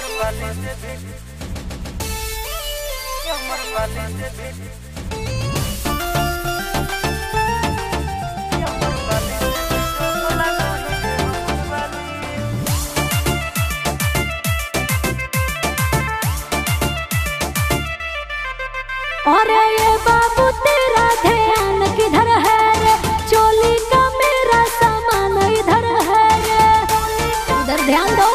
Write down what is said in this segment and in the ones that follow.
अरे ये बाबू तेरा ध्यान किधर है रे, चोली का मेरा सामान इधर है रे, इधर ध्यान दो।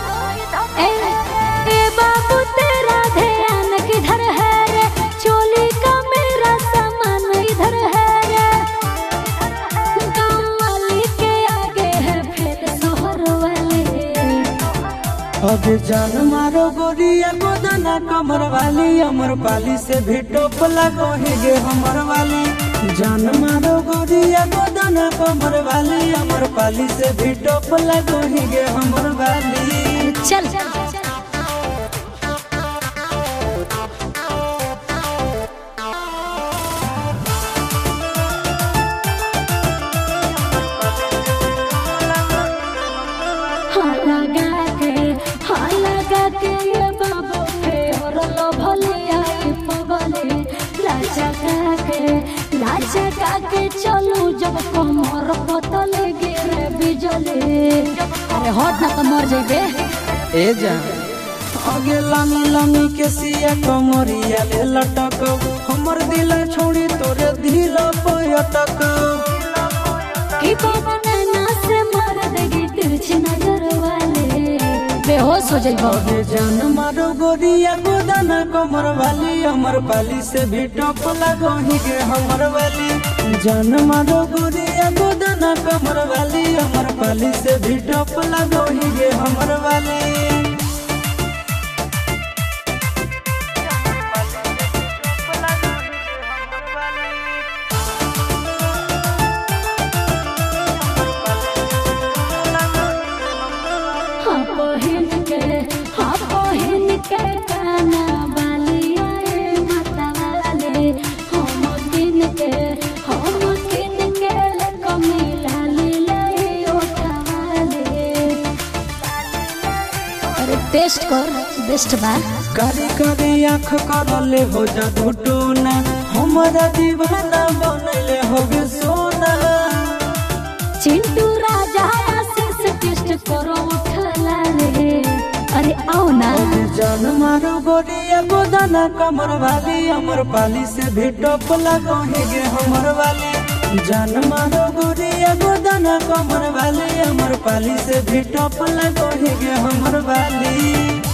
ए बाबू तेरा ध्यान किधर है रे, चोली का मेरा सामान इधर है रे। गाँव वाली के आगे है फिर शहर वाले। अब जान मारो गोरिया गोदना कमर वाली, अमर पाली से भी टोप लगोगे हमर वाली। जान मारो गोरिया गोदना कमर वाली, अमर पाली से भी टोप लगोगे हमर वाली। चल लगा के ये बाबू के और लो भले आई पगले, लाचा के चलू जब कमर पतले गिरे बिजली। अरे हट ना तो मर जेबे। ए जान आगे लामी लामी के सिया कमरिया ले लटक, हमर दिल छोड़ी तोरे दिल पयटक। की बाबा ना से मार देगी तिरछी नजर वाले, बेहोश हो जाइबो। जान मारो गोरिया गोदना कमर वाली, अमर पाली से भी टोप लगोगे हमर वाली। जान मारो गोरिया गोदना कमर वाली, अमर पाली से भी टोप लगोगे हमर वाली। बहिन के गाना वाली आए माता वाले, हम किन के कमिला लीलाए ओठा वाले। अरे टेस्ट कर बेस्ट बा। कारी कारी आँख करले हो जादू टोना, हमारा दीवाना बनले हो गे सोना। चिंटू राजा आशीष टेस्ट करो उठला रे। अरे आओ ना। जान मारो गोरिया गोदना कमर वाली, अमर पाली से भी टोप लगोगे हमर वाली। जान मारो गोरिया गोदना कमर वाली, अमर पाली से भी टोप लगोगे हमर वाली।